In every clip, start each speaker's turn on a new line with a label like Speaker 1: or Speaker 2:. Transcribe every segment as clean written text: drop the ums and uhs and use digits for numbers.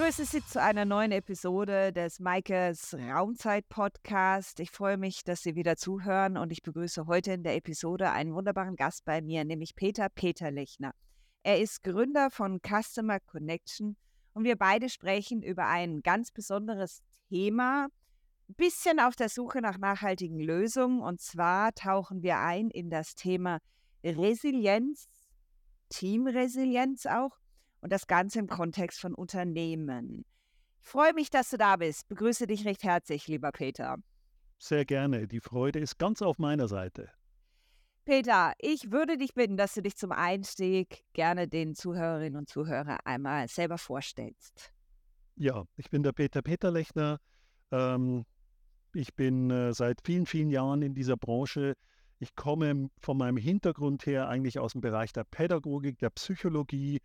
Speaker 1: begrüße Sie zu einer neuen Episode des Maikes Raumzeit-Podcast. Ich freue mich, dass Sie wieder zuhören und ich begrüße heute in der Episode einen wunderbaren Gast bei mir, nämlich Peter Peterlechner. Er ist Gründer von Customer Connection und wir beide sprechen über ein ganz besonderes Thema, ein bisschen auf der Suche nach nachhaltigen Lösungen, und zwar tauchen wir ein in das Thema Resilienz, Teamresilienz auch. Und das Ganze im Kontext von Unternehmen. Ich freue mich, dass du da bist. Begrüße dich recht herzlich, lieber Peter.
Speaker 2: Sehr gerne. Die Freude ist ganz auf meiner Seite.
Speaker 1: Peter, ich würde dich bitten, dass du dich zum Einstieg gerne den Zuhörerinnen und Zuhörern einmal selber vorstellst.
Speaker 2: Ja, ich bin der Peter Peterlechner. Ich bin seit vielen, vielen Jahren in dieser Branche. Ich komme von meinem Hintergrund her eigentlich aus dem Bereich der Pädagogik, der Psychologie.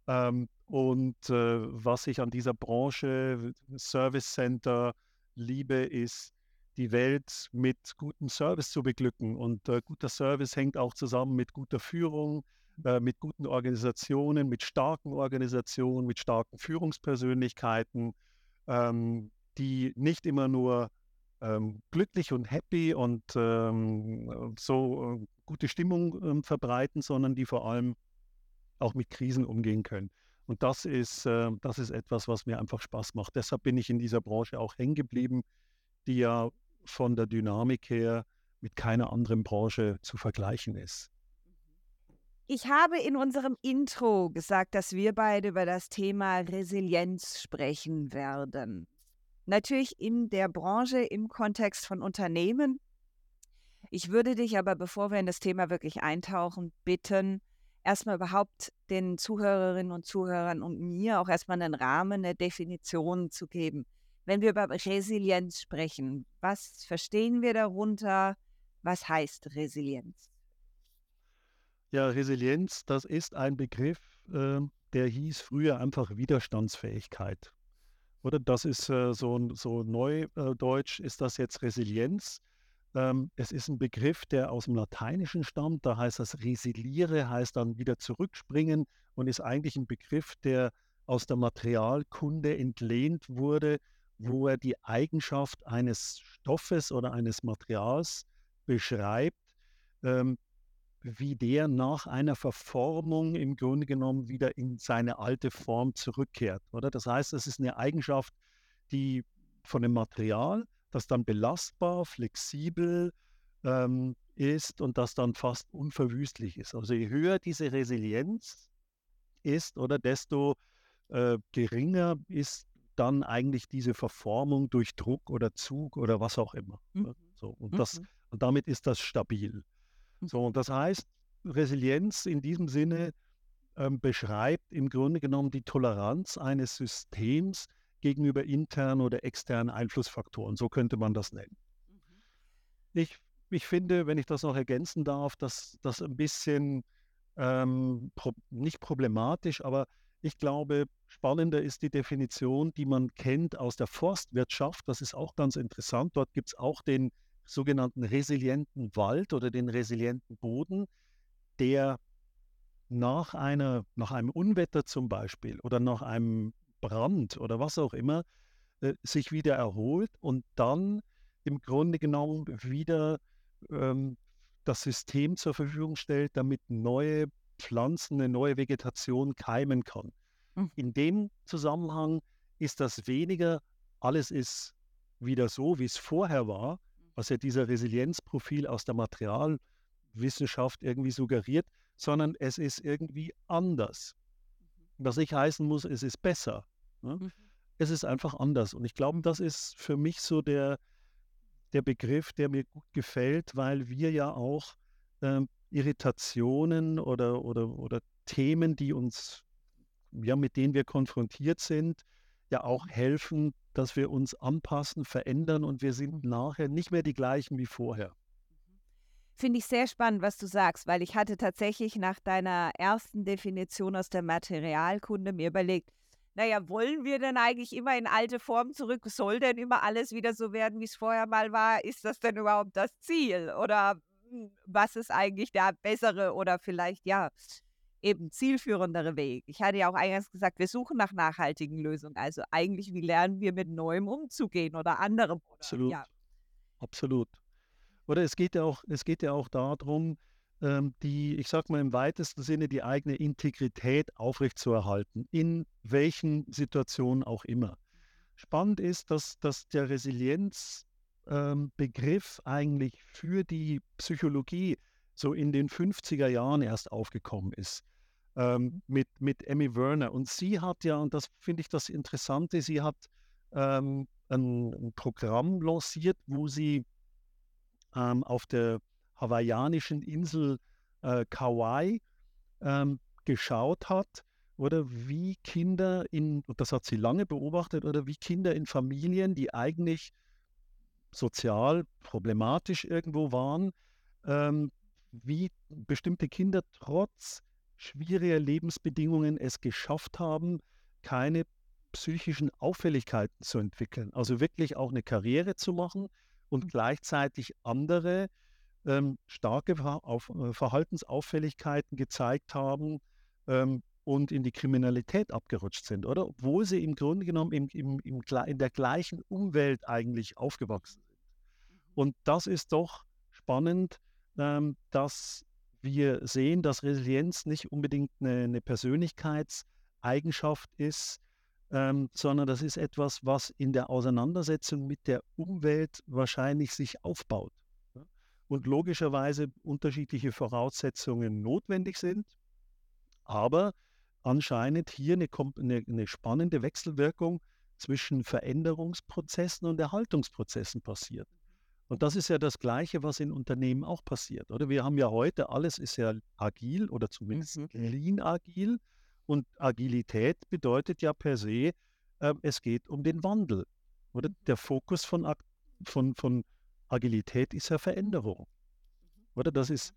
Speaker 2: Was ich an dieser Branche, Service Center, liebe, ist, die Welt mit gutem Service zu beglücken. Und guter Service hängt auch zusammen mit guter Führung, mit guten Organisationen, mit starken Organisationen, mit starken Führungspersönlichkeiten, die nicht immer nur glücklich und happy und gute Stimmung verbreiten, sondern die vor allem auch mit Krisen umgehen können. Und das ist etwas, was mir einfach Spaß macht. Deshalb bin ich in dieser Branche auch hängen geblieben, die ja von der Dynamik her mit keiner anderen Branche zu vergleichen ist.
Speaker 1: Ich habe in unserem Intro gesagt, dass wir beide über das Thema Resilienz sprechen werden. Natürlich in der Branche, im Kontext von Unternehmen. Ich würde dich aber, bevor wir in das Thema wirklich eintauchen, bitten, erstmal überhaupt den Zuhörerinnen und Zuhörern und mir auch erstmal einen Rahmen, eine Definition zu geben. Wenn wir über Resilienz sprechen, was verstehen wir darunter? Was heißt Resilienz?
Speaker 2: Ja, Resilienz, das ist ein Begriff, der hieß früher einfach Widerstandsfähigkeit. Oder das ist so Neudeutsch ist das jetzt Resilienz. Es ist ein Begriff, der aus dem Lateinischen stammt. Da heißt das resiliere, heißt dann wieder zurückspringen und ist eigentlich ein Begriff, der aus der Materialkunde entlehnt wurde, wo er die Eigenschaft eines Stoffes oder eines Materials beschreibt, ähm, wie der nach einer Verformung im Grunde genommen wieder in seine alte Form zurückkehrt, oder? Das heißt, es ist eine Eigenschaft, die von dem Material, das dann belastbar, flexibel ist und das dann fast unverwüstlich ist. Also je höher diese Resilienz ist, oder desto geringer ist dann eigentlich diese Verformung durch Druck oder Zug oder was auch immer. Ne? So, und damit ist das stabil. So, und das heißt, Resilienz in diesem Sinne beschreibt im Grunde genommen die Toleranz eines Systems gegenüber internen oder externen Einflussfaktoren. So könnte man das nennen. Ich finde, wenn ich das noch ergänzen darf, dass das ein bisschen nicht problematisch, aber ich glaube, spannender ist die Definition, die man kennt aus der Forstwirtschaft. Das ist auch ganz interessant. Dort gibt es auch den sogenannten resilienten Wald oder den resilienten Boden, der nach einem Unwetter zum Beispiel oder nach einem Brand oder was auch immer sich wieder erholt und dann im Grunde genommen wieder das System zur Verfügung stellt, damit neue Pflanzen, eine neue Vegetation keimen kann. In dem Zusammenhang ist das weniger, alles ist wieder so, wie es vorher war, was ja dieser Resilienzprofil aus der Materialwissenschaft irgendwie suggeriert, sondern es ist irgendwie anders. Was nicht heißen muss, es ist besser. Ne? Es ist einfach anders. Und ich glaube, das ist für mich so der Begriff, der mir gut gefällt, weil wir ja auch Irritationen oder Themen, die uns, ja, mit denen wir konfrontiert sind, ja auch helfen, dass wir uns anpassen, verändern und wir sind nachher nicht mehr die gleichen wie vorher.
Speaker 1: Finde ich sehr spannend, was du sagst, weil ich hatte tatsächlich nach deiner ersten Definition aus der Materialkunde mir überlegt, naja, wollen wir denn eigentlich immer in alte Form zurück? Soll denn immer alles wieder so werden, wie es vorher mal war? Ist das denn überhaupt das Ziel? Oder was ist eigentlich der bessere oder vielleicht, ja, eben zielführendere Weg. Ich hatte ja auch eingangs gesagt, wir suchen nach nachhaltigen Lösungen. Also eigentlich, wie lernen wir mit Neuem umzugehen oder anderem? Oder,
Speaker 2: Absolut,
Speaker 1: ja.
Speaker 2: absolut. Oder es geht ja auch darum, ich sage mal im weitesten Sinne, die eigene Integrität aufrechtzuerhalten, in welchen Situationen auch immer. Spannend ist, dass der Resilienzbegriff Begriff eigentlich für die Psychologie so in den 50er Jahren erst aufgekommen ist, mit Emmy Werner. Und sie hat ja, und das finde ich das Interessante, sie hat ein Programm lanciert, wo sie auf der hawaiianischen Insel Kauai geschaut hat, oder wie Kinder und das hat sie lange beobachtet, oder wie Kinder in Familien, die eigentlich sozial problematisch irgendwo waren, ähm, wie bestimmte Kinder trotz schwieriger Lebensbedingungen es geschafft haben, keine psychischen Auffälligkeiten zu entwickeln. Also wirklich auch eine Karriere zu machen und gleichzeitig andere starke Verhaltensauffälligkeiten gezeigt haben und in die Kriminalität abgerutscht sind, oder? Obwohl sie im Grunde genommen in der gleichen Umwelt eigentlich aufgewachsen sind. Und das ist doch spannend, dass wir sehen, dass Resilienz nicht unbedingt eine Persönlichkeitseigenschaft ist, sondern das ist etwas, was in der Auseinandersetzung mit der Umwelt wahrscheinlich sich aufbaut. Ja? Und logischerweise unterschiedliche Voraussetzungen notwendig sind, aber anscheinend hier eine spannende Wechselwirkung zwischen Veränderungsprozessen und Erhaltungsprozessen passiert. Und das ist ja das Gleiche, was in Unternehmen auch passiert, oder? Wir haben ja heute, alles ist ja agil oder zumindest lean agil. Und Agilität bedeutet ja per se, es geht um den Wandel, oder? Der Fokus von Agilität ist ja Veränderung, oder? Das ist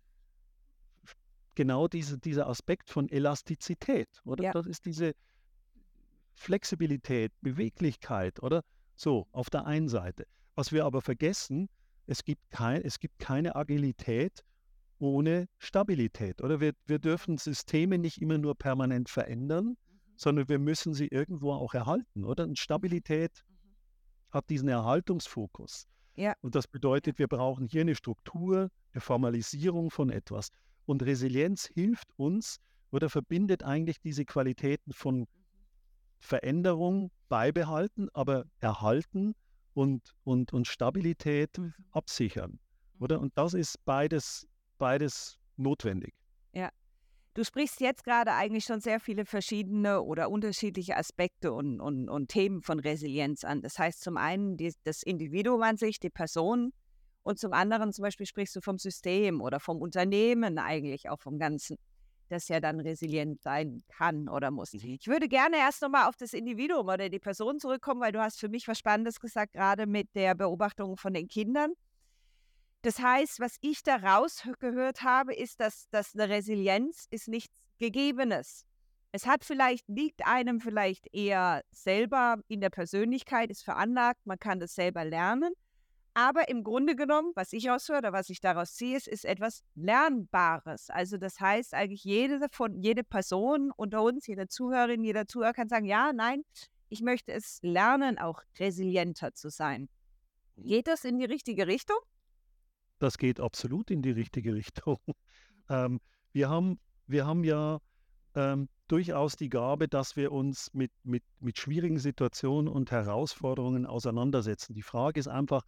Speaker 2: genau dieser Aspekt von Elastizität, oder?
Speaker 1: Ja.
Speaker 2: Das ist diese Flexibilität, Beweglichkeit, oder? So, auf der einen Seite. Was wir aber vergessen, es gibt keine Agilität ohne Stabilität, oder? Wir dürfen Systeme nicht immer nur permanent verändern, sondern wir müssen sie irgendwo auch erhalten, oder? Und Stabilität hat diesen Erhaltungsfokus.
Speaker 1: Ja.
Speaker 2: Und das bedeutet, wir brauchen hier eine Struktur, eine Formalisierung von etwas. Und Resilienz hilft uns oder verbindet eigentlich diese Qualitäten von Veränderung beibehalten, aber erhalten und Stabilität absichern, oder? Und das ist beides notwendig.
Speaker 1: Ja. Du sprichst jetzt gerade eigentlich schon sehr viele verschiedene oder unterschiedliche Aspekte und Themen von Resilienz an. Das heißt zum einen das Individuum an sich, die Person, und zum anderen zum Beispiel sprichst du vom System oder vom Unternehmen eigentlich, auch vom Ganzen, das ja dann resilient sein kann oder muss. Ich würde gerne erst nochmal auf das Individuum oder die Person zurückkommen, weil du hast für mich was Spannendes gesagt, gerade mit der Beobachtung von den Kindern. Das heißt, was ich da rausgehört habe, ist, dass eine Resilienz ist nichts Gegebenes. Es liegt einem vielleicht eher selber in der Persönlichkeit, ist veranlagt, man kann das selber lernen. Aber im Grunde genommen, was ich raushöre oder was ich daraus ziehe, ist etwas Lernbares. Also das heißt eigentlich, jede Person unter uns, jede Zuhörerin, jeder Zuhörer kann sagen, ja, nein, ich möchte es lernen, auch resilienter zu sein. Geht das in die richtige Richtung?
Speaker 2: Das geht absolut in die richtige Richtung. Ähm, wir haben ja durchaus die Gabe, dass wir uns mit schwierigen Situationen und Herausforderungen auseinandersetzen. Die Frage ist einfach,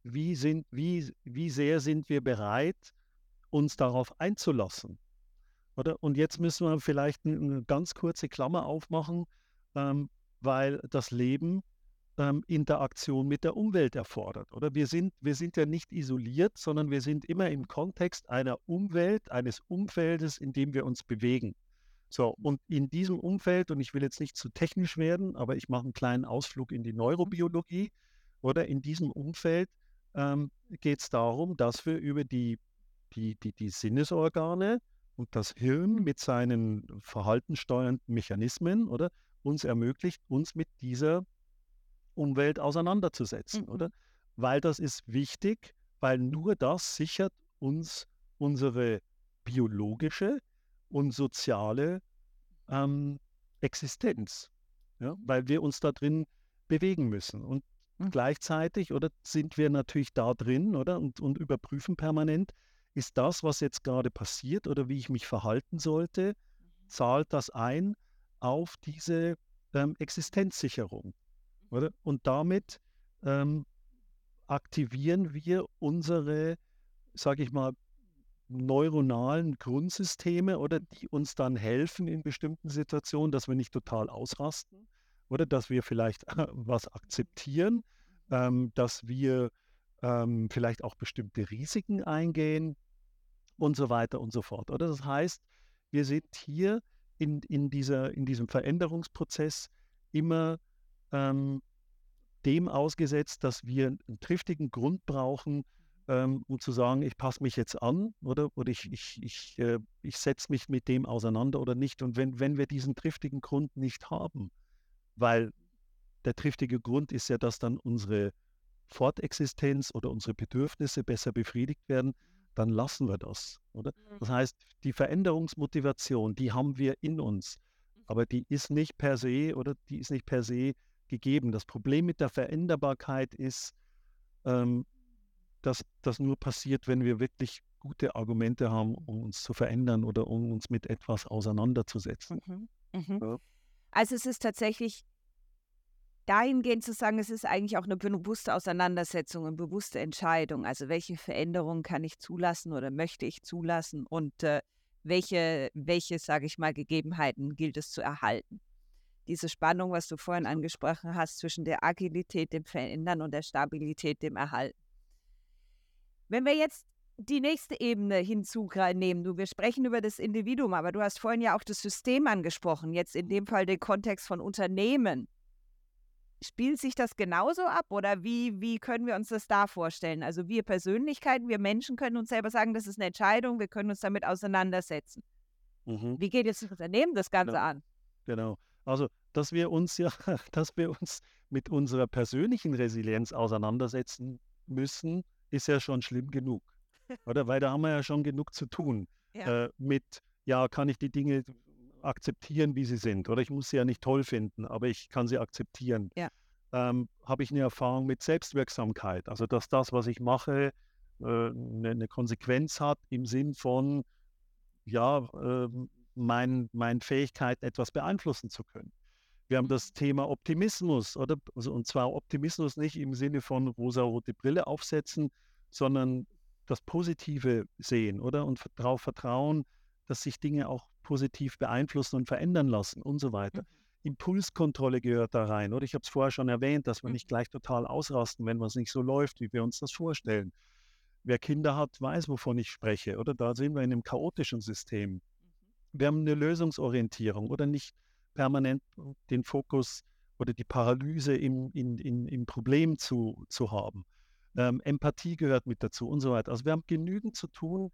Speaker 2: wie sehr sind wir bereit, uns darauf einzulassen? Oder? Und jetzt müssen wir vielleicht eine ganz kurze Klammer aufmachen, weil das Leben Interaktion mit der Umwelt erfordert. Oder wir sind ja nicht isoliert, sondern wir sind immer im Kontext einer Umwelt, eines Umfeldes, in dem wir uns bewegen. So, und in diesem Umfeld, und ich will jetzt nicht zu technisch werden, aber ich mache einen kleinen Ausflug in die Neurobiologie, oder in diesem Umfeld geht es darum, dass wir über die Sinnesorgane und das Hirn mit seinen verhaltenssteuernden Mechanismen, oder, uns ermöglicht, uns mit dieser Umwelt auseinanderzusetzen, oder? Weil das ist wichtig, weil nur das sichert uns unsere biologische und soziale Existenz, ja, weil wir uns da drin bewegen müssen. Und gleichzeitig, oder sind wir natürlich da drin, oder und überprüfen permanent, ist das, was jetzt gerade passiert oder wie ich mich verhalten sollte, zahlt das ein auf diese Existenzsicherung, oder? Und damit ähm, aktivieren wir unsere, sage ich mal, neuronalen Grundsysteme, oder die uns dann helfen in bestimmten Situationen, dass wir nicht total ausrasten, oder dass wir vielleicht was akzeptieren, dass wir vielleicht auch bestimmte Risiken eingehen und so weiter und so fort. Oder das heißt, wir sind hier in diesem Veränderungsprozess immer ähm, dem ausgesetzt, dass wir einen triftigen Grund brauchen, um zu sagen, ich passe mich jetzt an, oder ich setze mich mit dem auseinander oder nicht. Und wenn wir diesen triftigen Grund nicht haben, weil der triftige Grund ist ja, dass dann unsere Fortexistenz oder unsere Bedürfnisse besser befriedigt werden, dann lassen wir das, oder? Das heißt, die Veränderungsmotivation, die haben wir in uns, aber die ist nicht per se, oder die ist nicht per se gegeben. Das Problem mit der Veränderbarkeit ist, dass das nur passiert, wenn wir wirklich gute Argumente haben, um uns zu verändern oder um uns mit etwas auseinanderzusetzen. Ja.
Speaker 1: Also es ist tatsächlich dahingehend zu sagen, es ist eigentlich auch eine bewusste Auseinandersetzung, eine bewusste Entscheidung. Also welche Veränderungen kann ich zulassen oder möchte ich zulassen und welche, sage ich mal, Gegebenheiten gilt es zu erhalten. Diese Spannung, was du vorhin angesprochen hast, zwischen der Agilität, dem Verändern und der Stabilität, dem Erhalten. Wenn wir jetzt die nächste Ebene hinzunehmen, wir sprechen über das Individuum, aber du hast vorhin ja auch das System angesprochen, jetzt in dem Fall den Kontext von Unternehmen. Spielt sich das genauso ab oder wie können wir uns das da vorstellen? Also wir Persönlichkeiten, wir Menschen können uns selber sagen, das ist eine Entscheidung, wir können uns damit auseinandersetzen. Wie geht jetzt das Unternehmen das Ganze an?
Speaker 2: Genau. Also, dass wir uns mit unserer persönlichen Resilienz auseinandersetzen müssen, ist ja schon schlimm genug, oder? Weil da haben wir ja schon genug zu tun,
Speaker 1: Ja.
Speaker 2: kann ich die Dinge akzeptieren, wie sie sind, oder ich muss sie ja nicht toll finden, aber ich kann sie akzeptieren.
Speaker 1: Ja.
Speaker 2: Habe ich eine Erfahrung mit Selbstwirksamkeit, also dass das, was ich mache, eine Konsequenz hat im Sinn von, meine Fähigkeit, etwas beeinflussen zu können. Wir haben das Thema Optimismus, oder? Also, und zwar Optimismus nicht im Sinne von rosarote Brille aufsetzen, sondern das Positive sehen, oder? Und darauf vertrauen, dass sich Dinge auch positiv beeinflussen und verändern lassen und so weiter. Impulskontrolle gehört da rein, oder? Ich habe es vorher schon erwähnt, dass wir nicht gleich total ausrasten, wenn was nicht so läuft, wie wir uns das vorstellen. Wer Kinder hat, weiß, wovon ich spreche, oder? Da sind wir in einem chaotischen System. Wir haben eine Lösungsorientierung, oder nicht permanent den Fokus oder die Paralyse im Problem zu haben. Empathie gehört mit dazu und so weiter. Also wir haben genügend zu tun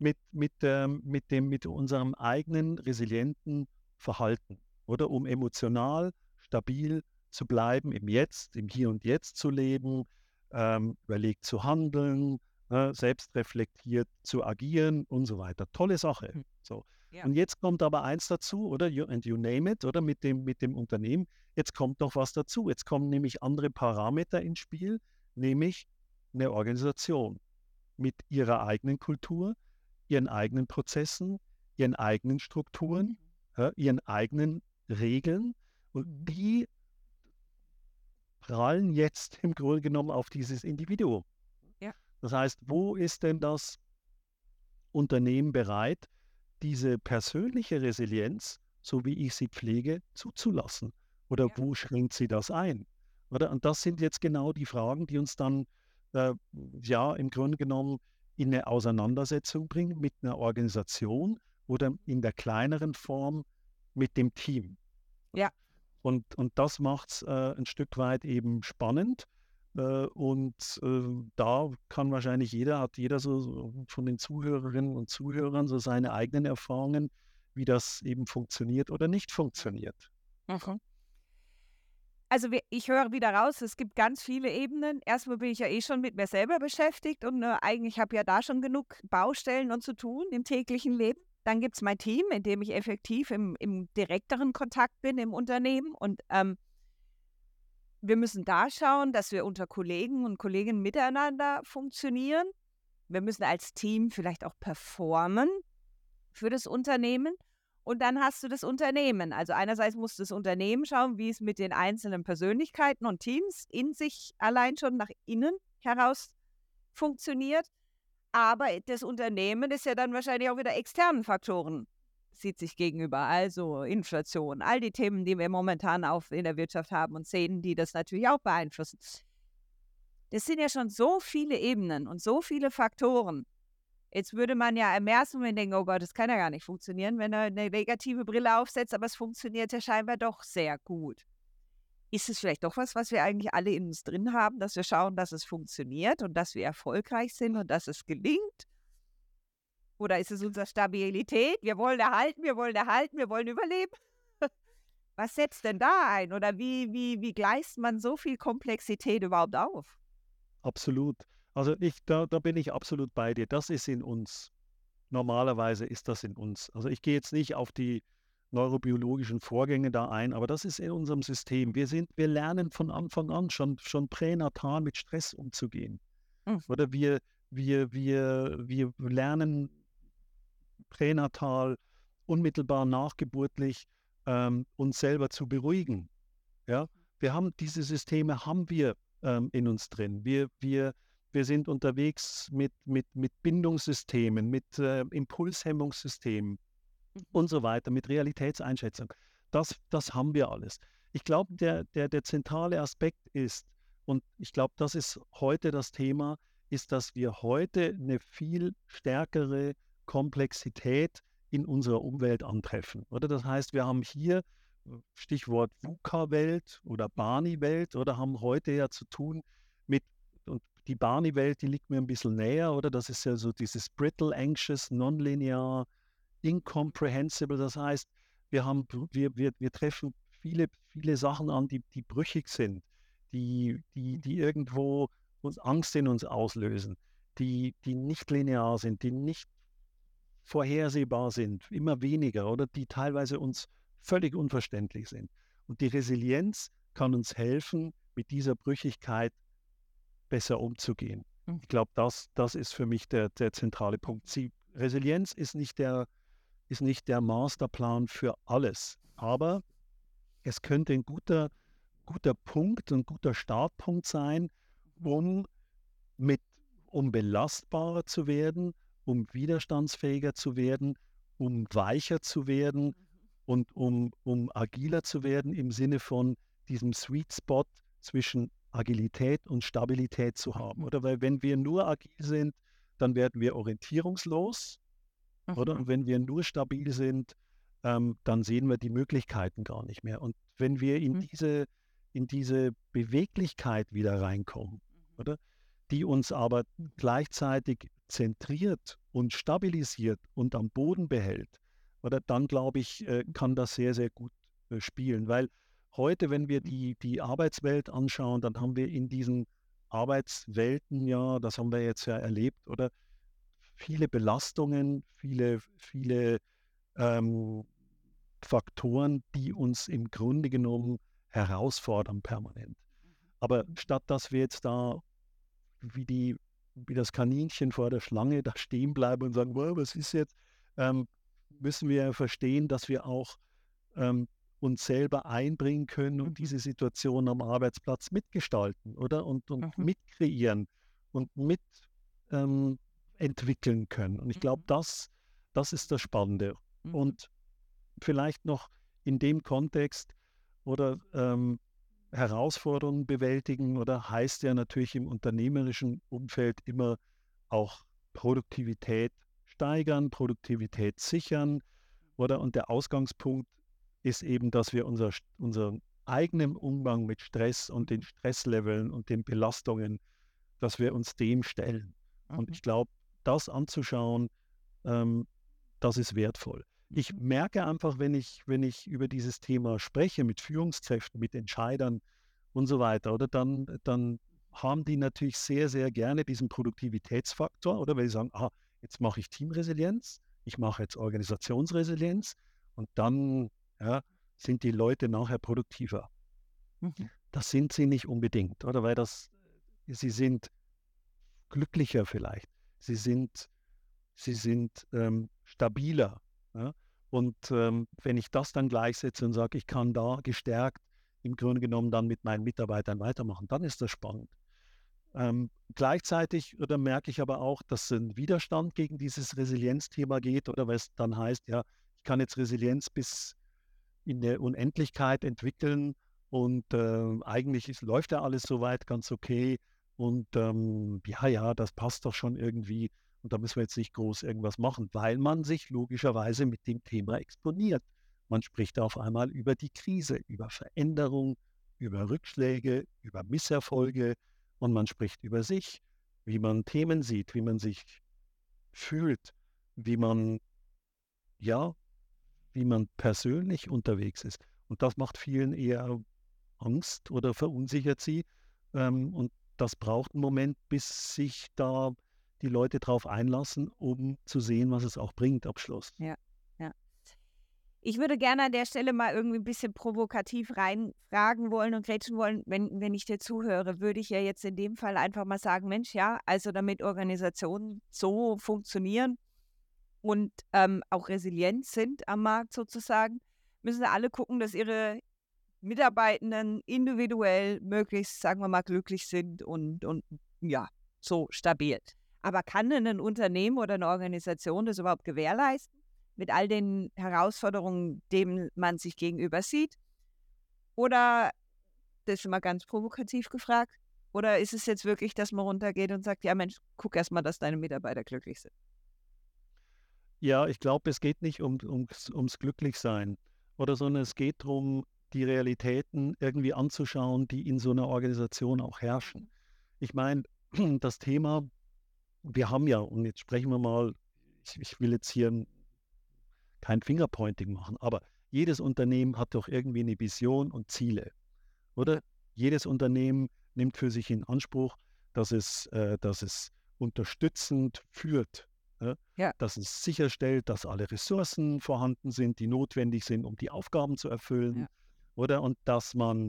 Speaker 2: mit unserem eigenen resilienten Verhalten, oder um emotional stabil zu bleiben, im Jetzt, im Hier und Jetzt zu leben, überlegt zu handeln, selbstreflektiert zu agieren und so weiter. Tolle Sache. So.
Speaker 1: Ja.
Speaker 2: Und jetzt kommt aber eins dazu, oder? You name it, oder? Mit dem Unternehmen. Jetzt kommt noch was dazu. Jetzt kommen nämlich andere Parameter ins Spiel, nämlich eine Organisation mit ihrer eigenen Kultur, ihren eigenen Prozessen, ihren eigenen Strukturen, ihren eigenen Regeln. Und die prallen jetzt im Grunde genommen auf dieses Individuum.
Speaker 1: Ja.
Speaker 2: Das heißt, wo ist denn das Unternehmen bereit, diese persönliche Resilienz, so wie ich sie pflege, zuzulassen? Oder wo schränkt sie das ein? Oder? Und das sind jetzt genau die Fragen, die uns dann im Grunde genommen in eine Auseinandersetzung bringen mit einer Organisation oder in der kleineren Form mit dem Team.
Speaker 1: Ja.
Speaker 2: Und das macht es ein Stück weit eben spannend. Da kann wahrscheinlich hat jeder so von den Zuhörerinnen und Zuhörern so seine eigenen Erfahrungen, wie das eben funktioniert oder nicht funktioniert.
Speaker 1: Also ich höre wieder raus, es gibt ganz viele Ebenen. Erstmal bin ich ja schon mit mir selber beschäftigt und eigentlich habe ja da schon genug Baustellen und zu tun im täglichen Leben. Dann gibt es mein Team, in dem ich effektiv im direkteren Kontakt bin im Unternehmen. Und wir müssen da schauen, dass wir unter Kollegen und Kolleginnen miteinander funktionieren. Wir müssen als Team vielleicht auch performen für das Unternehmen. Und dann hast du das Unternehmen. Also einerseits muss das Unternehmen schauen, wie es mit den einzelnen Persönlichkeiten und Teams in sich allein schon nach innen heraus funktioniert. Aber das Unternehmen ist ja dann wahrscheinlich auch wieder externen Faktoren, sieht sich gegenüber. Also Inflation, all die Themen, die wir momentan auch in der Wirtschaft haben und sehen, die das natürlich auch beeinflussen. Das sind ja schon so viele Ebenen und so viele Faktoren. Jetzt würde man ja im ersten Moment denken, oh Gott, das kann ja gar nicht funktionieren, wenn er eine negative Brille aufsetzt, aber es funktioniert ja scheinbar doch sehr gut. Ist es vielleicht doch was wir eigentlich alle in uns drin haben, dass wir schauen, dass es funktioniert und dass wir erfolgreich sind und dass es gelingt? Oder ist es unsere Stabilität? Wir wollen erhalten, wir wollen überleben. Was setzt denn da ein? Oder wie gleist man so viel Komplexität überhaupt auf?
Speaker 2: Absolut. Also da bin ich absolut bei dir. Das ist in uns. Normalerweise ist das in uns. Also ich gehe jetzt nicht auf die neurobiologischen Vorgänge da ein, aber das ist in unserem System. Wir lernen von Anfang an schon pränatal mit Stress umzugehen.
Speaker 1: Mhm.
Speaker 2: Oder wir lernen pränatal, unmittelbar nachgeburtlich, uns selber zu beruhigen. Ja? Diese Systeme haben wir in uns drin. Wir sind unterwegs mit Bindungssystemen, mit Impulshemmungssystemen und so weiter, mit Realitätseinschätzung. Das haben wir alles. Ich glaube, der zentrale Aspekt ist, und ich glaube, das ist heute das Thema, ist, dass wir heute eine viel stärkere Komplexität in unserer Umwelt antreffen. Oder das heißt, wir haben hier Stichwort VUCA-Welt oder Barney-Welt, oder haben heute ja zu tun mit, und die Barney-Welt, die liegt mir ein bisschen näher, oder das ist ja so dieses brittle, anxious, nonlinear, incomprehensible. Das heißt, wir treffen viele Sachen an, die brüchig sind, die irgendwo Angst in uns auslösen, die nicht linear sind, die nicht vorhersehbar sind, immer weniger, oder die teilweise uns völlig unverständlich sind. Und die Resilienz kann uns helfen, mit dieser Brüchigkeit besser umzugehen. Ich glaube, das ist für mich der zentrale Punkt. Resilienz ist nicht der Masterplan für alles, aber es könnte ein guter Punkt, ein guter Startpunkt sein, um mit um belastbarer zu werden, um widerstandsfähiger zu werden, um weicher zu werden und um agiler zu werden im Sinne von diesem Sweet Spot zwischen Agilität und Stabilität zu haben. Oder weil wenn wir nur agil sind, dann werden wir orientierungslos. Oder? Und wenn wir nur stabil sind, dann sehen wir die Möglichkeiten gar nicht mehr. Und wenn wir in diese Beweglichkeit wieder reinkommen, oder? Die uns aber gleichzeitig zentriert und stabilisiert und am Boden behält, oder dann glaube ich, kann das sehr, sehr gut spielen. Weil heute, wenn wir die Arbeitswelt anschauen, dann haben wir in diesen Arbeitswelten, ja, das haben wir jetzt ja erlebt, oder viele Belastungen, viele ähm, Faktoren, die uns im Grunde genommen herausfordern permanent. Aber statt dass wir jetzt da wie das Kaninchen vor der Schlange da stehen bleiben und sagen, wow, was ist jetzt, müssen wir verstehen, dass wir auch uns selber einbringen können und diese Situation am Arbeitsplatz mitgestalten, oder? Und mitkreieren und mit entwickeln können. Und ich glaube, das ist das Spannende. Und vielleicht noch in dem Kontext, oder Herausforderungen bewältigen, oder heißt ja natürlich im unternehmerischen Umfeld immer auch Produktivität steigern, Produktivität sichern, oder? Und der Ausgangspunkt ist eben, dass wir unseren eigenen Umgang mit Stress und den Stressleveln und den Belastungen, dass wir uns dem stellen. Und ich glaube, das anzuschauen, das ist wertvoll. Ich merke einfach, wenn ich über dieses Thema spreche mit Führungskräften, mit Entscheidern und so weiter, oder dann haben die natürlich sehr, sehr gerne diesen Produktivitätsfaktor, oder weil sie sagen, jetzt mache ich Teamresilienz, ich mache jetzt Organisationsresilienz und dann ja, sind die Leute nachher produktiver.
Speaker 1: Mhm.
Speaker 2: Das sind sie nicht unbedingt, oder? Sie sind glücklicher vielleicht. Sie sind stabiler. Ja? Und wenn ich das dann gleichsetze und sage, ich kann da gestärkt im Grunde genommen dann mit meinen Mitarbeitern weitermachen, dann ist das spannend. Gleichzeitig oder merke ich aber auch, dass ein Widerstand gegen dieses Resilienzthema geht, oder weil es dann heißt, ja, ich kann jetzt Resilienz bis in der Unendlichkeit entwickeln und eigentlich läuft ja alles soweit ganz okay und ja, das passt doch schon irgendwie und da müssen wir jetzt nicht groß irgendwas machen, weil man sich logischerweise mit dem Thema exponiert. Man spricht auf einmal über die Krise, über Veränderung, über Rückschläge, über Misserfolge und man spricht über sich, wie man Themen sieht, wie man sich fühlt, wie man, ja, wie man persönlich unterwegs ist. Und das macht vielen eher Angst oder verunsichert sie. Und das braucht einen Moment, bis sich da die Leute drauf einlassen, um zu sehen, was es auch bringt am Schluss.
Speaker 1: Ja, ja. Ich würde gerne an der Stelle mal irgendwie ein bisschen provokativ reinfragen wollen und grätschen wollen. Wenn ich dir zuhöre, würde ich ja jetzt in dem Fall einfach mal sagen, Mensch, ja, also damit Organisationen so funktionieren und auch resilient sind am Markt sozusagen, müssen alle gucken, dass ihre Mitarbeitenden individuell möglichst, sagen wir mal, glücklich sind und ja, so stabil. Aber kann denn ein Unternehmen oder eine Organisation das überhaupt gewährleisten mit all den Herausforderungen, denen man sich gegenüber sieht? Oder, das ist mal ganz provokativ gefragt, oder ist es jetzt wirklich, dass man runtergeht und sagt, ja Mensch, guck erst mal, dass deine Mitarbeiter glücklich sind?
Speaker 2: Ja, ich glaube, es geht nicht ums Glücklichsein oder sondern es geht darum, die Realitäten irgendwie anzuschauen, die in so einer Organisation auch herrschen. Ich meine, das Thema, wir haben ja, und jetzt sprechen wir mal, ich will jetzt hier kein Fingerpointing machen, aber jedes Unternehmen hat doch irgendwie eine Vision und Ziele, oder? Jedes Unternehmen nimmt für sich in Anspruch, dass es unterstützend führt,
Speaker 1: Ja.
Speaker 2: dass es sicherstellt, dass alle Ressourcen vorhanden sind, die notwendig sind, um die Aufgaben zu erfüllen,
Speaker 1: Ja.
Speaker 2: oder? Und dass man,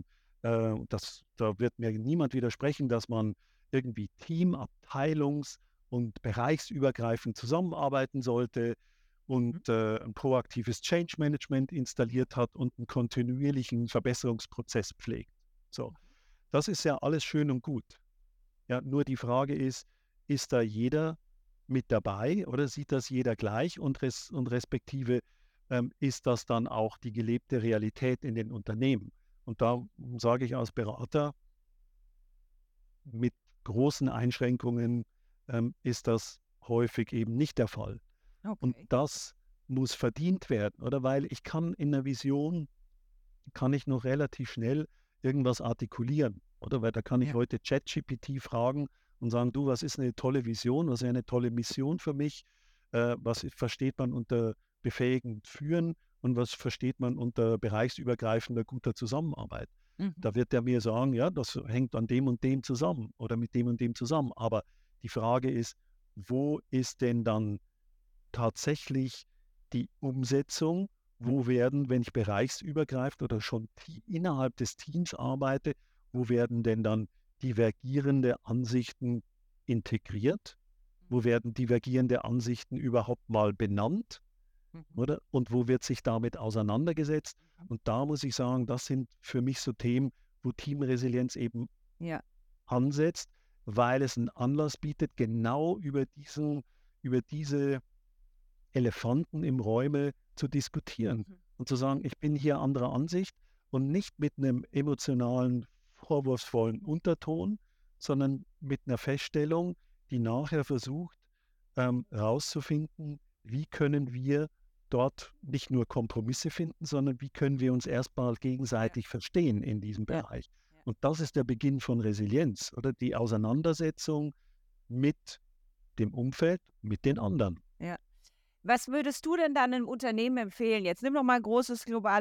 Speaker 2: da wird mir niemand widersprechen, dass man irgendwie abteilungs- und bereichsübergreifend zusammenarbeiten sollte
Speaker 1: Mhm.
Speaker 2: und ein proaktives Change Management installiert hat und einen kontinuierlichen Verbesserungsprozess pflegt. So, das ist ja alles schön und gut. Ja, nur die Frage ist da jeder mit dabei oder sieht das jeder gleich und respektive ist das dann auch die gelebte Realität in den Unternehmen? Und da sage ich als Berater, mit großen Einschränkungen ist das häufig eben nicht der Fall. Und
Speaker 1: Okay.
Speaker 2: das muss verdient werden, oder? Weil ich kann in der Vision kann ich noch relativ schnell irgendwas artikulieren, oder? Weil da kann ich
Speaker 1: Ja.
Speaker 2: heute ChatGPT fragen und sagen: „Du, was ist eine tolle Vision? Was wäre eine tolle Mission für mich? Versteht man unter befähigend führen und was versteht man unter bereichsübergreifender guter Zusammenarbeit?“
Speaker 1: Mhm.
Speaker 2: Da wird er mir sagen: „Ja, das hängt an dem und dem zusammen oder mit dem und dem zusammen.“ Aber die Frage ist, wo ist denn dann tatsächlich die Umsetzung, wo werden, wenn ich bereichsübergreifend oder schon innerhalb des Teams arbeite, wo werden denn dann divergierende Ansichten integriert? Wo werden divergierende Ansichten überhaupt mal benannt,
Speaker 1: Mhm.
Speaker 2: oder? Und wo wird sich damit auseinandergesetzt?
Speaker 1: Mhm.
Speaker 2: Und da muss ich sagen, das sind für mich so Themen, wo Teamresilienz eben
Speaker 1: Ja.
Speaker 2: ansetzt, weil es einen Anlass bietet, genau über diese Elefanten im Räume zu diskutieren
Speaker 1: Mhm.
Speaker 2: und zu sagen, ich bin hier anderer Ansicht und nicht mit einem emotionalen, vorwurfsvollen Unterton, sondern mit einer Feststellung, die nachher versucht, herauszufinden, wie können wir dort nicht nur Kompromisse finden, sondern wie können wir uns erstmal
Speaker 1: Ja.
Speaker 2: gegenseitig verstehen in diesem
Speaker 1: Ja.
Speaker 2: Bereich.
Speaker 1: Ja.
Speaker 2: Und das ist der Beginn von Resilienz, oder die Auseinandersetzung mit dem Umfeld, mit den anderen.
Speaker 1: Ja. Was würdest du denn dann einem Unternehmen empfehlen? Jetzt nimm doch mal ein großes, global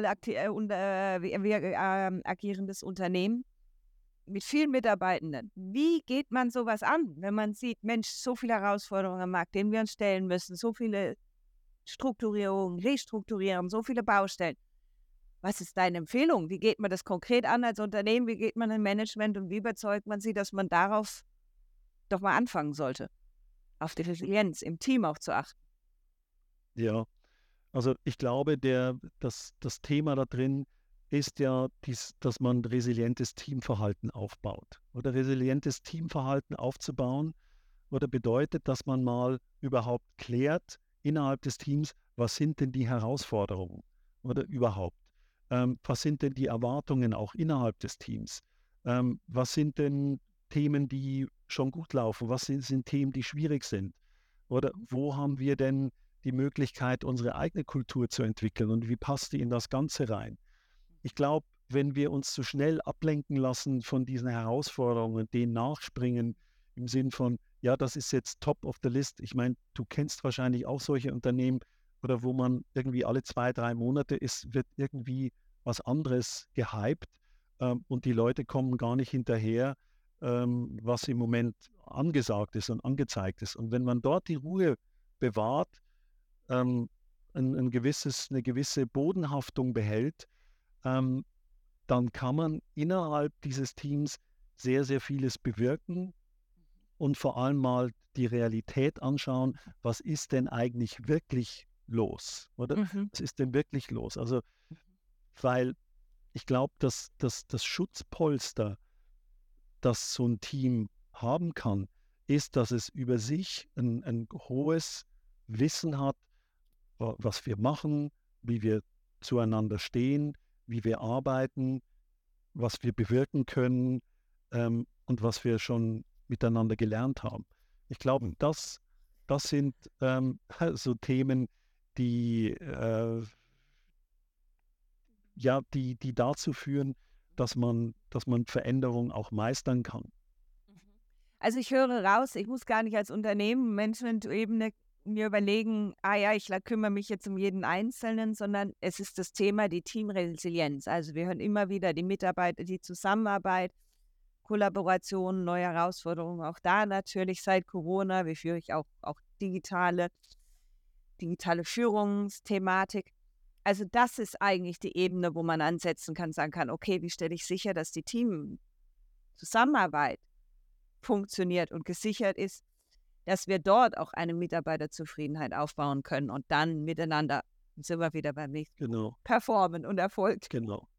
Speaker 1: agierendes Unternehmen mit vielen Mitarbeitenden. Wie geht man sowas an, wenn man sieht, Mensch, so viele Herausforderungen am Markt, denen wir uns stellen müssen, so viele Strukturierung, Restrukturierung, so viele Baustellen. Was ist deine Empfehlung? Wie geht man das konkret an als Unternehmen? Wie geht man im Management und wie überzeugt man sie, dass man darauf doch mal anfangen sollte, auf die Resilienz im Team auch zu achten?
Speaker 2: Ja, also ich glaube, das Thema da drin ist ja, dass man resilientes Teamverhalten aufbaut. Oder resilientes Teamverhalten aufzubauen oder bedeutet, dass man mal überhaupt klärt innerhalb des Teams, was sind denn die Herausforderungen oder überhaupt? Was sind denn die Erwartungen auch innerhalb des Teams? Was sind denn Themen, die schon gut laufen? Was sind Themen, die schwierig sind? Oder wo haben wir denn die Möglichkeit, unsere eigene Kultur zu entwickeln und wie passt die in das Ganze rein? Ich glaube, wenn wir uns zu schnell ablenken lassen von diesen Herausforderungen und denen nachspringen, im Sinn von, ja, das ist jetzt top of the list. Ich meine, du kennst wahrscheinlich auch solche Unternehmen oder wo man irgendwie alle 2, 3 Monate wird irgendwie was anderes gehypt und die Leute kommen gar nicht hinterher, was im Moment angesagt ist und angezeigt ist. Und wenn man dort die Ruhe bewahrt, ähm, eine gewisse Bodenhaftung behält, ähm, dann kann man innerhalb dieses Teams sehr, sehr vieles bewirken und vor allem mal die Realität anschauen, was ist denn eigentlich wirklich los, oder?
Speaker 1: Mhm.
Speaker 2: Was ist denn wirklich los? Also, weil ich glaube, dass das Schutzpolster, das so ein Team haben kann, ist, dass es über sich ein hohes Wissen hat, was wir machen, wie wir zueinander stehen, wie wir arbeiten, was wir bewirken können und was wir schon miteinander gelernt haben. Ich glaube, das sind so Themen, die, ja, die dazu führen, dass man Veränderungen auch meistern kann.
Speaker 1: Also ich höre raus, ich muss gar nicht als Unternehmen, Management-Ebene mir überlegen, ja, ich kümmere mich jetzt um jeden Einzelnen, sondern es ist das Thema, die Teamresilienz. Also wir hören immer wieder die Mitarbeiter, die Zusammenarbeit, Kollaboration, neue Herausforderungen, auch da natürlich seit Corona, wie führe ich auch digitale Führungsthematik. Also das ist eigentlich die Ebene, wo man ansetzen kann, sagen kann, okay, wie stelle ich sicher, dass die Teamzusammenarbeit funktioniert und gesichert ist, dass wir dort auch eine Mitarbeiterzufriedenheit aufbauen können und dann miteinander, sind wir wieder beim nächsten,
Speaker 2: Genau,
Speaker 1: performen und Erfolg.
Speaker 2: genau.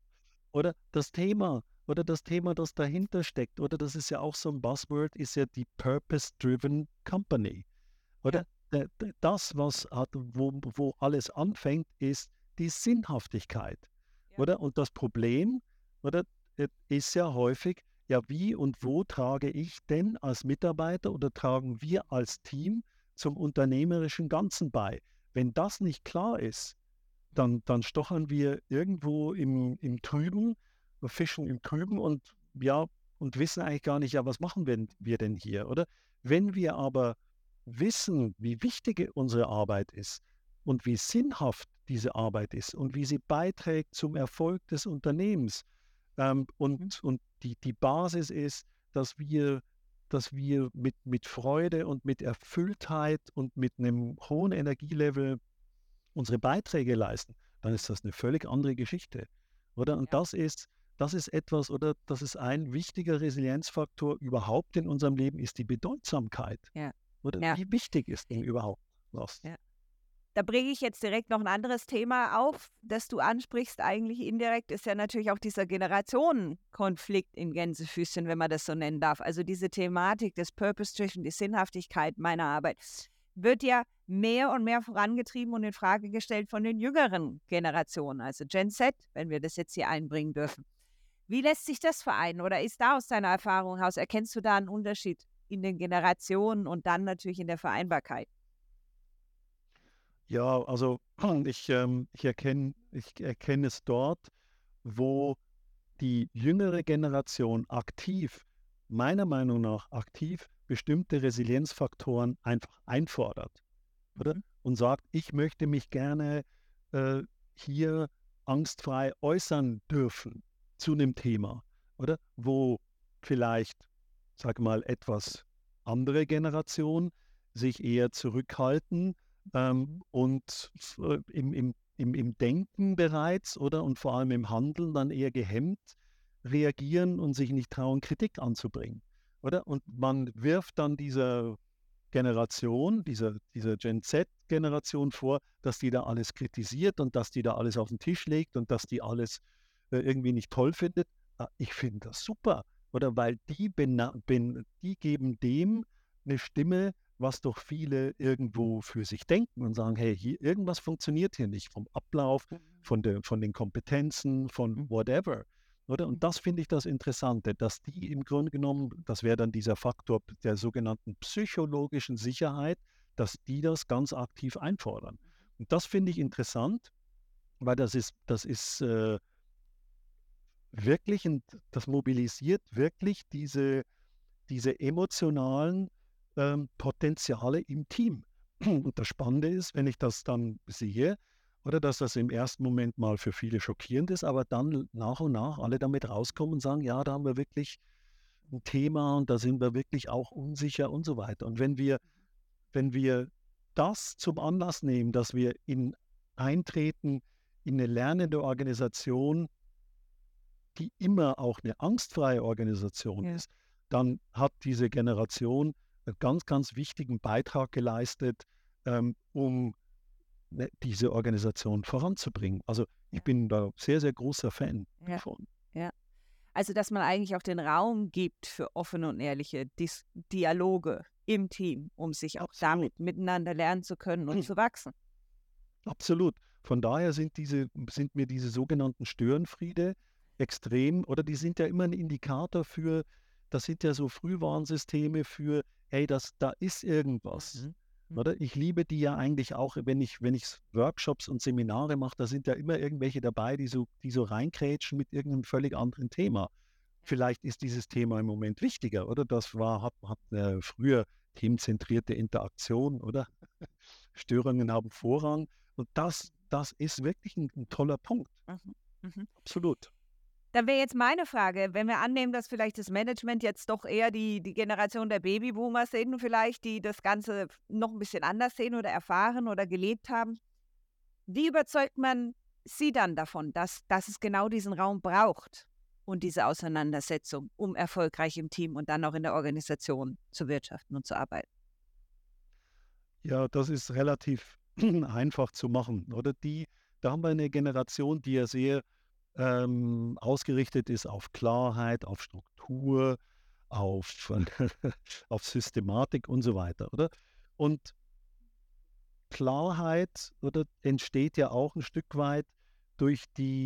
Speaker 2: Oder das Thema, das dahinter steckt, oder das ist ja auch so ein Buzzword, ist ja die Purpose-Driven Company.
Speaker 1: Ja,
Speaker 2: Oder das, wo alles anfängt, ist die Sinnhaftigkeit.
Speaker 1: ja.
Speaker 2: Oder? Und das Problem, oder, ist ja häufig, ja, wie und wo trage ich denn als Mitarbeiter oder tragen wir als Team zum unternehmerischen Ganzen bei? Wenn das nicht klar ist, dann stochern wir irgendwo im Trüben, wir fischen im Trüben und ja, und wissen eigentlich gar nicht, ja, was machen wir denn hier, oder? Wenn wir aber wissen, wie wichtig unsere Arbeit ist und wie sinnhaft diese Arbeit ist und wie sie beiträgt zum Erfolg des Unternehmens,
Speaker 1: Mhm.
Speaker 2: und die Basis ist, dass wir mit Freude und mit Erfülltheit und mit einem hohen Energielevel unsere Beiträge leisten, dann ist das eine völlig andere Geschichte, oder? Und
Speaker 1: Ja,
Speaker 2: das ist etwas, oder das ist ein wichtiger Resilienzfaktor überhaupt in unserem Leben, ist die Bedeutsamkeit,
Speaker 1: ja,
Speaker 2: oder?
Speaker 1: ja,
Speaker 2: Wie wichtig ist denn überhaupt was?
Speaker 1: ja. Da bringe ich jetzt direkt noch ein anderes Thema auf, das du ansprichst, eigentlich indirekt, ist ja natürlich auch dieser Generationenkonflikt in Gänsefüßchen, wenn man das so nennen darf. Also diese Thematik des Purpose-Driven, die Sinnhaftigkeit meiner Arbeit, wird ja mehr und mehr vorangetrieben und in Frage gestellt von den jüngeren Generationen, also Gen Z, wenn wir das jetzt hier einbringen dürfen. Wie lässt sich das vereinen oder ist da aus deiner Erfahrung heraus, erkennst du da einen Unterschied in den Generationen und dann natürlich in der Vereinbarkeit?
Speaker 2: Ja, also ich erkenne es dort, wo die jüngere Generation aktiv, meiner Meinung nach aktiv, bestimmte Resilienzfaktoren einfach einfordert, oder?
Speaker 1: Mhm.
Speaker 2: Und sagt, ich möchte mich gerne äh, hier angstfrei äußern dürfen zu einem Thema, oder? Wo vielleicht, sag mal, etwas andere Generation sich eher zurückhalten, und im Denken bereits, oder? Und vor allem im Handeln dann eher gehemmt reagieren und sich nicht trauen, Kritik anzubringen, oder? Und man wirft dann dieser Generation, dieser Gen Z-Generation vor, dass die da alles kritisiert und dass die da alles auf den Tisch legt und dass die alles irgendwie nicht toll findet. Ich finde das super, oder? Weil die geben dem eine Stimme, was doch viele irgendwo für sich denken und sagen, hey, hier, irgendwas funktioniert hier nicht vom Ablauf, von den Kompetenzen, von whatever. Oder? Und das finde ich das Interessante, dass die im Grunde genommen, das wäre dann dieser Faktor der sogenannten psychologischen Sicherheit, dass die das ganz aktiv einfordern. Und das finde ich interessant, weil das ist wirklich, das mobilisiert wirklich diese emotionalen Potenziale im Team. Und das Spannende ist, wenn ich das dann sehe, oder dass das im ersten Moment mal für viele schockierend ist, aber dann nach und nach alle damit rauskommen und sagen, ja, da haben wir wirklich ein Thema und da sind wir wirklich auch unsicher und so weiter. Und wenn wir das zum Anlass nehmen, dass wir eintreten in eine lernende Organisation, die immer auch eine angstfreie Organisation
Speaker 1: Ja.
Speaker 2: ist, dann hat diese Generation einen ganz, ganz wichtigen Beitrag geleistet, um diese Organisation voranzubringen. Also ich
Speaker 1: Ja.
Speaker 2: bin da sehr, sehr großer Fan
Speaker 1: Ja.
Speaker 2: davon.
Speaker 1: Ja. Also, dass man eigentlich auch den Raum gibt für offene und ehrliche Dialoge im Team, um sich auch
Speaker 2: Absolut,
Speaker 1: damit miteinander lernen zu können und zu wachsen.
Speaker 2: absolut. Von daher sind mir diese sogenannten Störenfriede extrem, oder die sind ja immer ein Indikator für, das sind ja so Frühwarnsysteme für, hey, da ist irgendwas.
Speaker 1: Mhm.
Speaker 2: Oder? Ich liebe die ja eigentlich auch, wenn ich Workshops und Seminare mache, da sind ja immer irgendwelche dabei, die so reinkrätschen mit irgendeinem völlig anderen Thema. Vielleicht ist dieses Thema im Moment wichtiger, oder? Hat früher themenzentrierte Interaktion, oder? Störungen haben Vorrang. Und das ist wirklich ein toller Punkt.
Speaker 1: Mhm. Mhm.
Speaker 2: Absolut.
Speaker 1: Dann wäre jetzt meine Frage, wenn wir annehmen, dass vielleicht das Management jetzt doch eher die Generation der Babyboomer sind, vielleicht, die das Ganze noch ein bisschen anders sehen oder erfahren oder gelebt haben. Wie überzeugt man sie dann davon, dass es genau diesen Raum braucht und diese Auseinandersetzung, um erfolgreich im Team und dann auch in der Organisation zu wirtschaften und zu arbeiten?
Speaker 2: Ja, das ist relativ einfach zu machen, oder? Da haben wir eine Generation, die ja sehr ausgerichtet ist auf Klarheit, auf Struktur, auf, auf Systematik und so weiter, oder? Und Klarheit, oder, entsteht ja auch ein Stück weit durch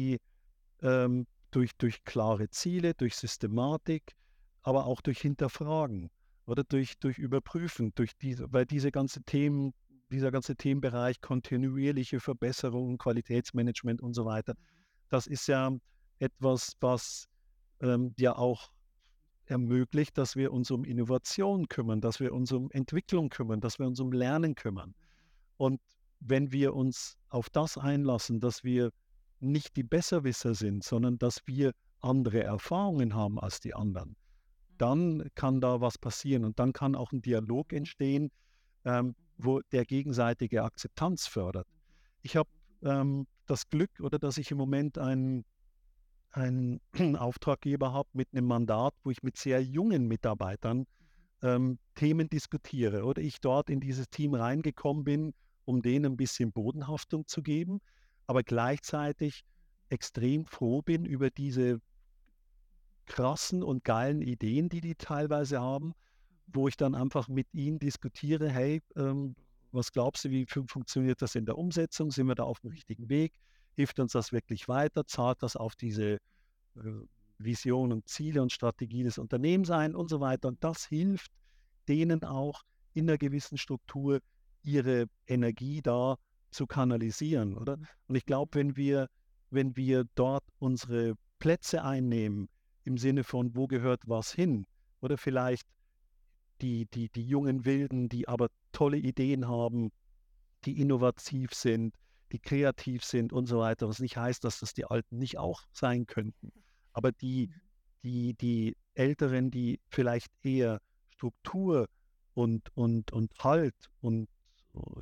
Speaker 2: durch klare Ziele, durch Systematik, aber auch durch Hinterfragen, oder durch Überprüfen, weil dieser ganze Themenbereich kontinuierliche Verbesserung, Qualitätsmanagement und so weiter, das ist ja etwas, was ja auch ermöglicht, dass wir uns um Innovation kümmern, dass wir uns um Entwicklung kümmern, dass wir uns um Lernen kümmern. Und wenn wir uns auf das einlassen, dass wir nicht die Besserwisser sind, sondern dass wir andere Erfahrungen haben als die anderen, dann kann da was passieren und dann kann auch ein Dialog entstehen, wo der gegenseitige Akzeptanz fördert. Ich habe das Glück, oder dass ich im Moment einen Auftraggeber habe mit einem Mandat, wo ich mit sehr jungen Mitarbeitern Themen diskutiere, oder ich dort in dieses Team reingekommen bin, um denen ein bisschen Bodenhaftung zu geben, aber gleichzeitig extrem froh bin über diese krassen und geilen Ideen, die die teilweise haben, wo ich dann einfach mit ihnen diskutiere, hey, was glaubst du, wie funktioniert das in der Umsetzung? Sind wir da auf dem richtigen Weg? Hilft uns das wirklich weiter? Zahlt das auf diese äh, Vision und Ziele und Strategie des Unternehmens ein und so weiter? Und das hilft denen auch in einer gewissen Struktur ihre Energie da zu kanalisieren, oder? Und ich glaube, wenn wir dort unsere Plätze einnehmen, im Sinne von, wo gehört was hin, oder vielleicht die jungen Wilden, die aber tolle Ideen haben, die innovativ sind, die kreativ sind und so weiter, was nicht heißt, dass das die Alten nicht auch sein könnten. Aber die Älteren, die vielleicht eher Struktur und Halt und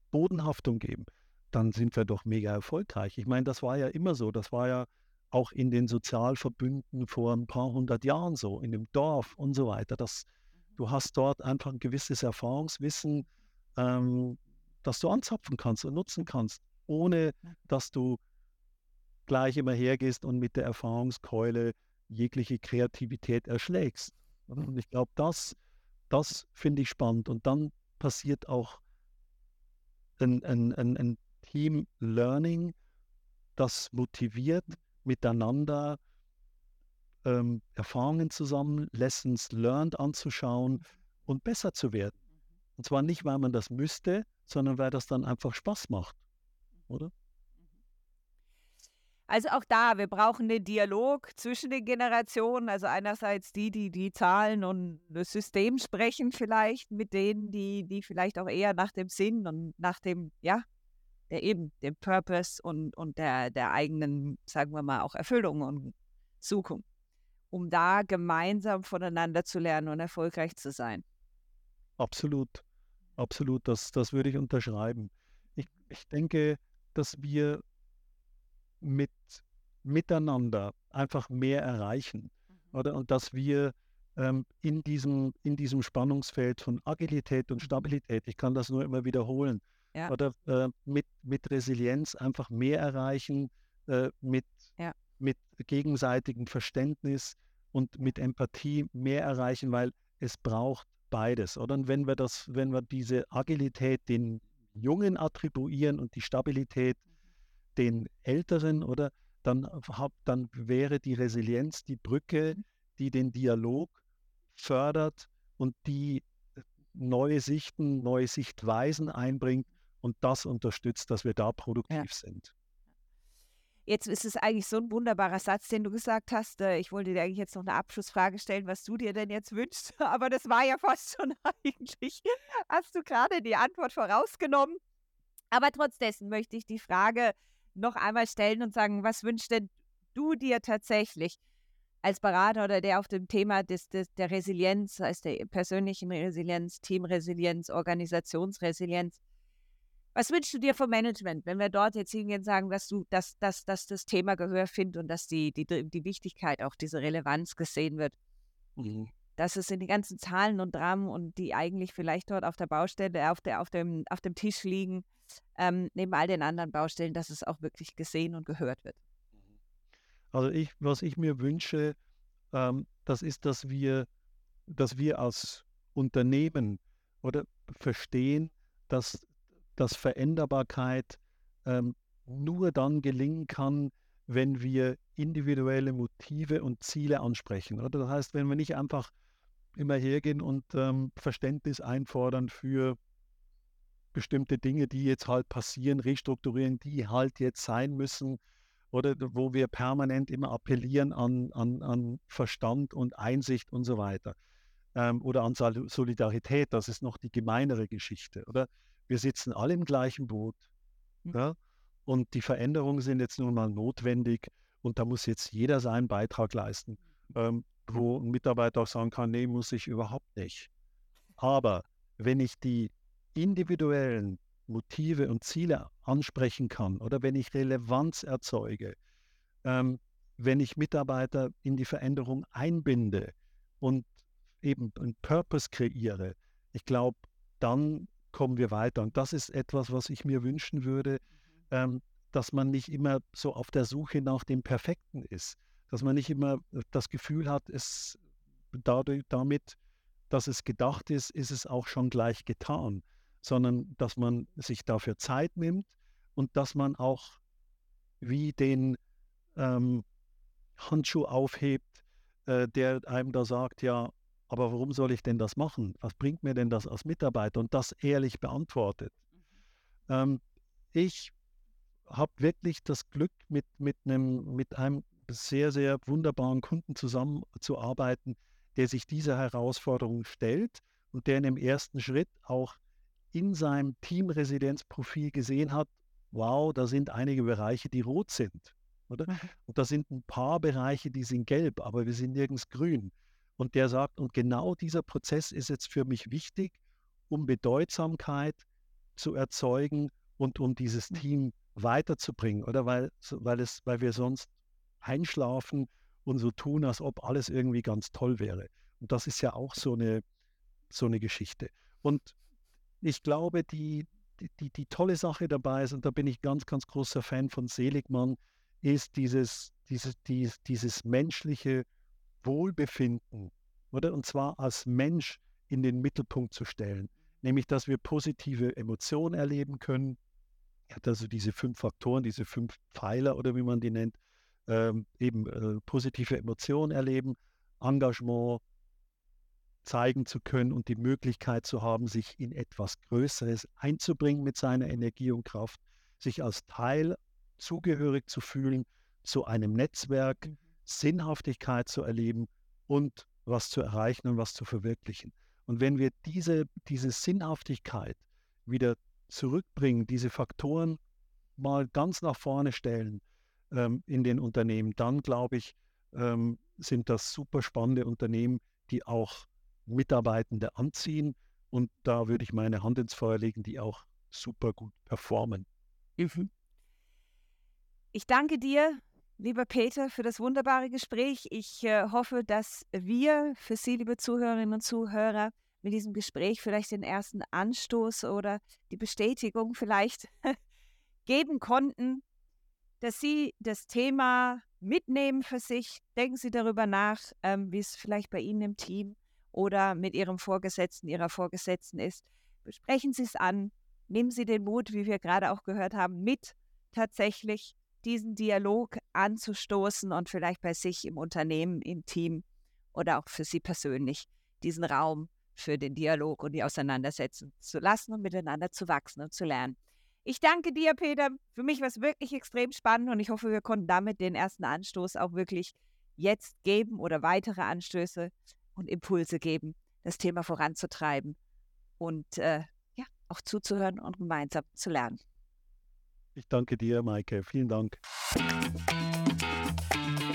Speaker 2: Bodenhaftung geben, dann sind wir doch mega erfolgreich. Ich meine, das war ja immer so. Das war ja auch in den Sozialverbünden vor ein paar hundert Jahren so, in dem Dorf und so weiter. Du hast dort einfach ein gewisses Erfahrungswissen, ähm, das du anzapfen kannst und nutzen kannst, ohne dass du gleich immer hergehst und mit der Erfahrungskeule jegliche Kreativität erschlägst. Und ich glaube, das finde ich spannend. Und dann passiert auch ein Team-Learning, das motiviert, miteinander Erfahrungen zusammen, Lessons learned anzuschauen und besser zu werden. Und zwar nicht, weil man das müsste, sondern weil das dann einfach Spaß macht, oder?
Speaker 1: Also auch da, wir brauchen den Dialog zwischen den Generationen. Also einerseits die Zahlen und das System sprechen vielleicht mit denen, die vielleicht auch eher nach dem Sinn und nach dem, ja, dem Purpose und der eigenen, sagen wir mal, auch Erfüllung und suchen, um da gemeinsam voneinander zu lernen und erfolgreich zu sein.
Speaker 2: Absolut, absolut, das würde ich unterschreiben. Ich denke, dass wir mit miteinander einfach mehr erreichen, oder? Und dass wir in diesem Spannungsfeld von Agilität und Stabilität, ich kann das nur immer wiederholen,
Speaker 1: Ja,
Speaker 2: oder mit Resilienz einfach mehr erreichen, mit,
Speaker 1: ja,
Speaker 2: mit gegenseitigem Verständnis und mit Empathie mehr erreichen, weil es braucht beides, oder? Und wenn wir diese Agilität den Jungen attribuieren und die Stabilität den Älteren, oder dann wäre die Resilienz die Brücke, die den Dialog fördert und die neue Sichten, neue Sichtweisen einbringt und das unterstützt, dass wir da
Speaker 1: ja.
Speaker 2: produktiv sind.
Speaker 1: Jetzt ist es eigentlich so ein wunderbarer Satz, den du gesagt hast. Ich wollte dir eigentlich jetzt noch eine Abschlussfrage stellen, was du dir denn jetzt wünschst, aber das war ja fast schon eigentlich hast du gerade die Antwort vorausgenommen. Aber trotz dessen möchte ich die Frage noch einmal stellen und sagen, was wünschst denn du dir tatsächlich als Berater oder der auf dem Thema der Resilienz, sei es der persönlichen Resilienz, Teamresilienz, Organisationsresilienz, was wünschst du dir vom Management, wenn wir dort jetzt hingehen und sagen, dass das Thema Gehör findet und dass die Wichtigkeit, auch diese Relevanz gesehen wird,
Speaker 2: Mhm.
Speaker 1: dass es in die ganzen Zahlen und Dramen und die eigentlich vielleicht dort auf der Baustelle, auf dem Tisch liegen, neben all den anderen Baustellen, dass es auch wirklich gesehen und gehört wird.
Speaker 2: Also was ich mir wünsche, das ist, dass wir als Unternehmen oder verstehen, dass Veränderbarkeit nur dann gelingen kann, wenn wir individuelle Motive und Ziele ansprechen. Oder? Das heißt, wenn wir nicht einfach immer hergehen und Verständnis einfordern für bestimmte Dinge, die jetzt halt passieren, restrukturieren, die halt jetzt sein müssen, oder wo wir permanent immer appellieren an Verstand und Einsicht und so weiter. Oder an Solidarität, das ist noch die gemeinere Geschichte, oder? Wir sitzen alle im gleichen Boot,
Speaker 1: Hm.
Speaker 2: ja? Und die Veränderungen sind jetzt nun mal notwendig und da muss jetzt jeder seinen Beitrag leisten. Wo ein Mitarbeiter auch sagen kann, nee, muss ich überhaupt nicht. Aber wenn ich die individuellen Motive und Ziele ansprechen kann oder wenn ich Relevanz erzeuge, ähm, wenn ich Mitarbeiter in die Veränderung einbinde und eben einen Purpose kreiere, ich glaube, dann kommen wir weiter. Und das ist etwas, was ich mir wünschen würde, ähm, dass man nicht immer so auf der Suche nach dem Perfekten ist, dass man nicht immer das Gefühl hat, damit, dass es gedacht ist, ist es auch schon gleich getan, sondern dass man sich dafür Zeit nimmt und dass man auch wie den ähm, Handschuh aufhebt, der einem da sagt, ja, aber warum soll ich denn das machen? Was bringt mir denn das als Mitarbeiter? Und das ehrlich beantwortet. Ähm, ich habe wirklich das Glück, mit einem sehr, sehr wunderbaren Kunden zusammenzuarbeiten, der sich dieser Herausforderung stellt und der in dem ersten Schritt auch in seinem Teamresidenzprofil gesehen hat, wow, da sind einige Bereiche, die rot sind, oder?
Speaker 1: Mhm.
Speaker 2: Und da sind ein paar Bereiche, die sind gelb, aber wir sind nirgends grün. Und der sagt, und genau dieser Prozess ist jetzt für mich wichtig, um Bedeutsamkeit zu erzeugen und um dieses Team weiterzubringen, oder weil wir sonst einschlafen und so tun, als ob alles irgendwie ganz toll wäre. Und das ist ja auch so eine Geschichte. Und ich glaube, die tolle Sache dabei ist, und da bin ich ganz, ganz großer Fan von Seligmann, ist dieses menschliche Wohlbefinden, oder? Und zwar als Mensch in den Mittelpunkt zu stellen. Nämlich, dass wir positive Emotionen erleben können. Er hat also diese 5 Faktoren, diese 5 Pfeiler oder wie man die nennt, positive Emotionen erleben, Engagement zeigen zu können und die Möglichkeit zu haben, sich in etwas Größeres einzubringen mit seiner Energie und Kraft, sich als Teil zugehörig zu fühlen zu einem Netzwerk, Sinnhaftigkeit zu erleben und was zu erreichen und was zu verwirklichen. Und wenn wir diese Sinnhaftigkeit wieder zurückbringen, diese Faktoren mal ganz nach vorne stellen in den Unternehmen, dann glaube ich, sind das super spannende Unternehmen, die auch Mitarbeitende anziehen. Und da würde ich meine Hand ins Feuer legen, die auch super gut performen.
Speaker 1: Mhm. Ich danke dir, lieber Peter, für das wunderbare Gespräch. Ich hoffe, dass wir für Sie, liebe Zuhörerinnen und Zuhörer, mit diesem Gespräch vielleicht den ersten Anstoß oder die Bestätigung vielleicht geben konnten, dass Sie das Thema mitnehmen für sich. Denken Sie darüber nach, wie es vielleicht bei Ihnen im Team oder mit Ihrem Vorgesetzten, Ihrer Vorgesetzten ist. Besprechen Sie es an. Nehmen Sie den Mut, wie wir gerade auch gehört haben, mit tatsächlich diesen Dialog anzustoßen und vielleicht bei sich im Unternehmen, im Team oder auch für Sie persönlich diesen Raum für den Dialog und die Auseinandersetzung zu lassen und miteinander zu wachsen und zu lernen. Ich danke dir, Peter. Für mich war es wirklich extrem spannend und ich hoffe, wir konnten damit den ersten Anstoß auch wirklich jetzt geben oder weitere Anstöße und Impulse geben, das Thema voranzutreiben und auch zuzuhören und gemeinsam zu lernen.
Speaker 2: Ich danke dir, Maike. Vielen Dank.